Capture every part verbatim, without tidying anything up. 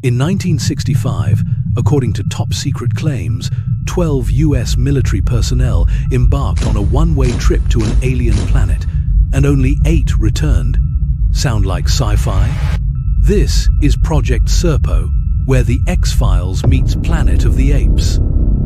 In nineteen sixty-five, according to top-secret claims, twelve U S military personnel embarked on a one-way trip to an alien planet, and only eight returned. Sound like sci-fi? This is Project Serpo, where the X-Files meets Planet of the Apes.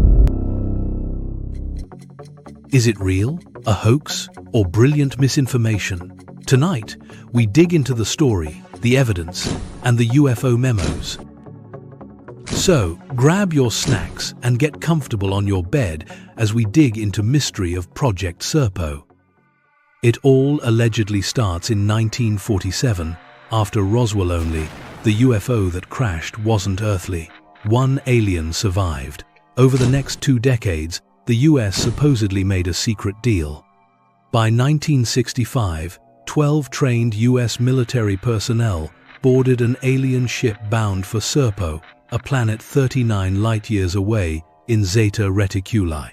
Is it real, a hoax, or brilliant misinformation? Tonight, we dig into the story, the evidence, and the U F O memos. So, grab your snacks and get comfortable on your bed as we dig into mystery of Project Serpo. It all allegedly starts in nineteen forty-seven, after Roswell only. The U F O that crashed wasn't earthly. One alien survived. Over the next two decades, the U S supposedly made a secret deal. By nineteen sixty-five, twelve trained U S military personnel boarded an alien ship bound for Serpo, a planet thirty-nine light-years away in Zeta Reticuli.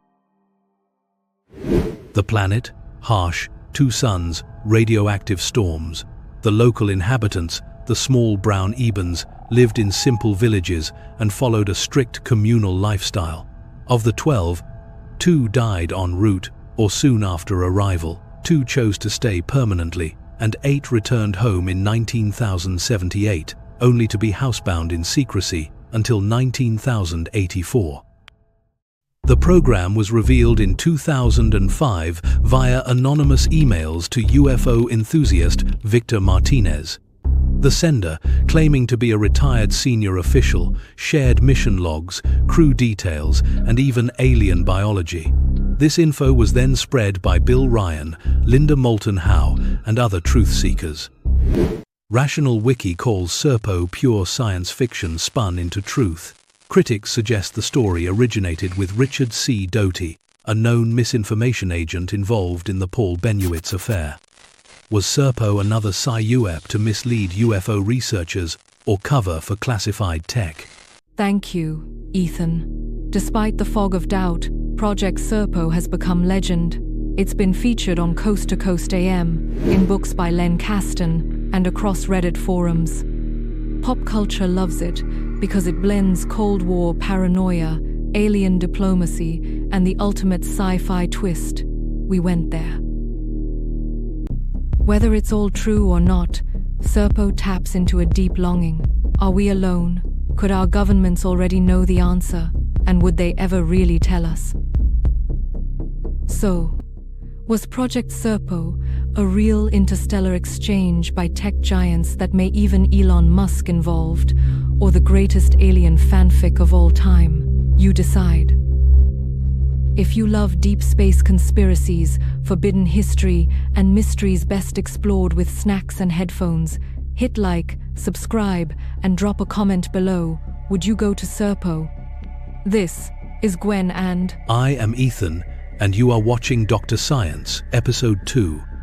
The planet? Harsh, two suns, radioactive storms. The local inhabitants, the small brown Ebens, lived in simple villages and followed a strict communal lifestyle. Of the twelve, two died en route or soon after arrival, two chose to stay permanently, and eight returned home in nineteen seventy-eight, only to be housebound in secrecy until nineteen eighty-four. The program was revealed in two thousand five via anonymous emails to U F O enthusiast Victor Martinez. The sender, claiming to be a retired senior official, shared mission logs, crew details, and even alien biology. This info was then spread by Bill Ryan, Linda Moulton Howe, and other truth seekers. Rational Wiki calls Serpo pure science fiction spun into truth. Critics suggest the story originated with Richard C. Doty, a known misinformation agent involved in the Paul Bennewitz affair. Was Serpo another Sci-U E P to mislead U F O researchers or cover for classified tech? Thank you, Ethan. Despite the fog of doubt, Project Serpo has become legend. It's been featured on Coast to Coast A M, in books by Len Kasten, and across Reddit forums. Pop culture loves it because it blends Cold War paranoia, alien diplomacy, and the ultimate sci-fi twist. We went there. Whether it's all true or not, Serpo taps into a deep longing. Are we alone? Could our governments already know the answer? And would they ever really tell us? So, was Project Serpo a real interstellar exchange by tech giants that may even Elon Musk involved, or the greatest alien fanfic of all time? You decide. If you love deep space conspiracies, forbidden history, and mysteries best explored with snacks and headphones, hit like, subscribe, and drop a comment below. Would you go to Serpo? This is Gwen and... I am Ethan, and you are watching Doctor Science, Episode two.